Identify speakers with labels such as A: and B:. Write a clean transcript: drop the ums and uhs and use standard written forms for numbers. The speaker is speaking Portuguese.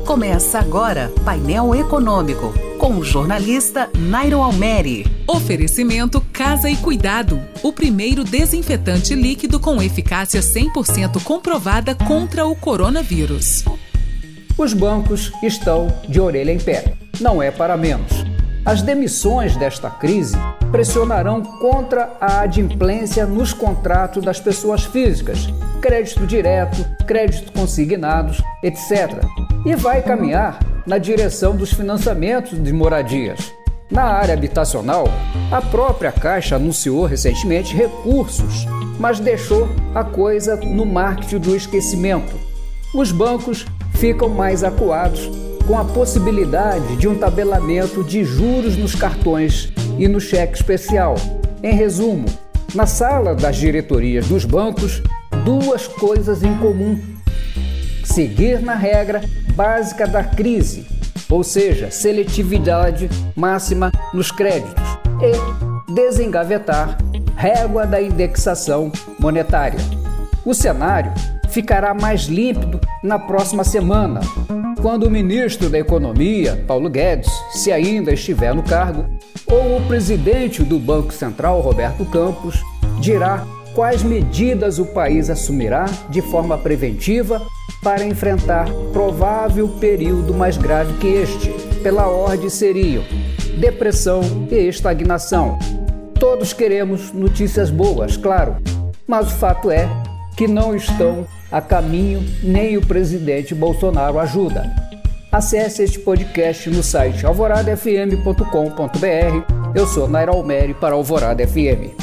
A: Começa agora Painel Econômico, com o jornalista Nairo Almeri.
B: Oferecimento Casa e Cuidado, o primeiro desinfetante líquido com eficácia 100% comprovada contra o coronavírus.
C: Os bancos estão de orelha em pé. Não é para menos. As demissões desta crise pressionarão contra a adimplência nos contratos das pessoas físicas, crédito direto, crédito consignados, etc. E vai caminhar na direção dos financiamentos de moradias. Na área habitacional, a própria Caixa anunciou recentemente recursos, mas deixou a coisa no marketing do esquecimento. Os bancos ficam mais acuados com a possibilidade de um tabelamento de juros nos cartões e no cheque especial. Em resumo, na sala das diretorias dos bancos, duas coisas em comum: seguir na regra básica da crise, ou seja, seletividade máxima nos créditos, e desengavetar régua da indexação monetária. O cenário ficará mais límpido na próxima semana, quando o ministro da Economia, Paulo Guedes, se ainda estiver no cargo, ou o presidente do Banco Central, Roberto Campos, dirá quais medidas o país assumirá de forma preventiva para enfrentar provável período mais grave que este. Pela ordem seriam depressão e estagnação. Todos queremos notícias boas, claro, mas o fato é que não estão a caminho, nem o presidente Bolsonaro ajuda. Acesse este podcast no site alvoradafm.com.br. Eu sou Nairo Almeri para Alvorada FM.